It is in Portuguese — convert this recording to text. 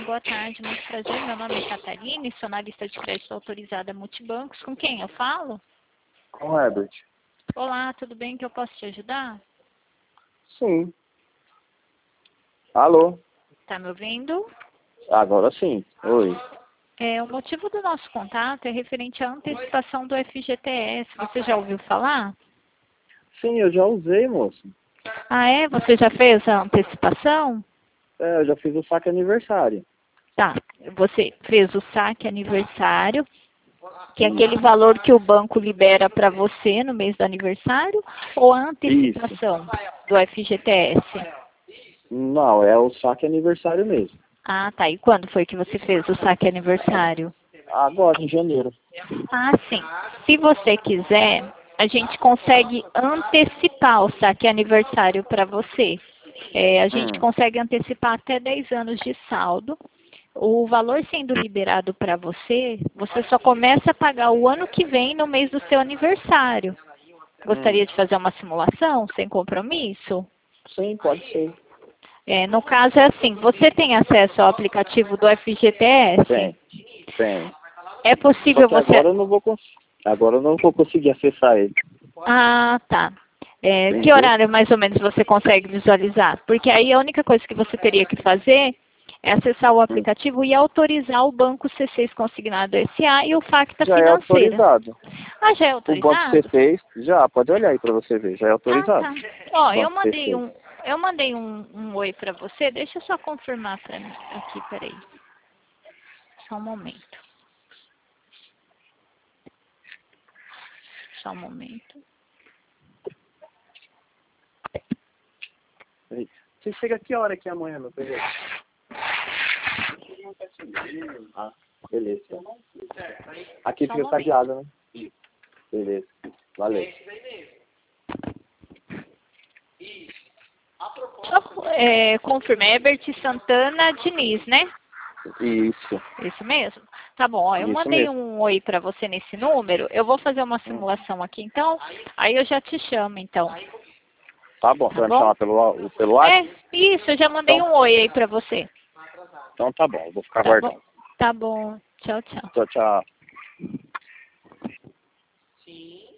boa tarde, muito prazer. Meu nome é Catarina e sou analista de crédito autorizada Multibancos. Com quem eu falo? Com o Herbert. Olá, tudo bem? Que eu posso te ajudar? Sim. Alô? Tá me ouvindo? Agora sim. Oi. O motivo do nosso contato é referente à antecipação do FGTS. Você já ouviu falar? Sim, eu já usei, moço. Ah, é? Você já fez a antecipação? Eu já fiz o saque aniversário. Tá. Você fez o saque aniversário, que é aquele valor que o banco libera para você no mês do aniversário, ou a antecipação do FGTS? Não, é o saque aniversário mesmo. Ah, tá. E quando foi que você fez o saque aniversário? Agora, em janeiro. Ah, sim. Se você quiser, a gente consegue antecipar o saque aniversário para você. A gente consegue antecipar até 10 anos de saldo. O valor sendo liberado para você, você só começa a pagar o ano que vem no mês do seu aniversário. Gostaria de fazer uma simulação sem compromisso? Sim, pode ser. No caso é assim, você tem acesso ao aplicativo do FGTS? Tem. É Só possível que você... agora eu não vou conseguir acessar ele. Ah, tá. Que Entendeu? horário mais ou menos você consegue visualizar? Porque aí a única coisa que você teria que fazer é acessar o aplicativo e autorizar o Banco C6 Consignado SA e o Facta Já é Financeira. autorizado. Ah, já é O banco autorizado? C6, já, pode olhar aí pra você ver, já é autorizado. Tá. Ó, eu Banco mandei C6. um oi para você. Deixa eu só confirmar para mim aqui, peraí. Só um momento. Só um momento. Você chega que hora aqui amanhã, meu filho? Ah, beleza. Aqui Só um fica momento. cadeado, né? Beleza. Valeu. Confirma, Herbert Santana Diniz, né? Isso. Isso mesmo? Tá bom, ó, eu Isso mandei mesmo. um oi para você nesse número. Eu vou fazer uma simulação aqui, então. Aí eu já te chamo, então. Tá bom, você Tá vai me bom? chamar pelo WhatsApp? Isso, eu já mandei Então, um oi aí para você. então tá bom, eu vou ficar Tá bom? aguardando. Tá bom. Tchau, tchau. Tchau, tchau.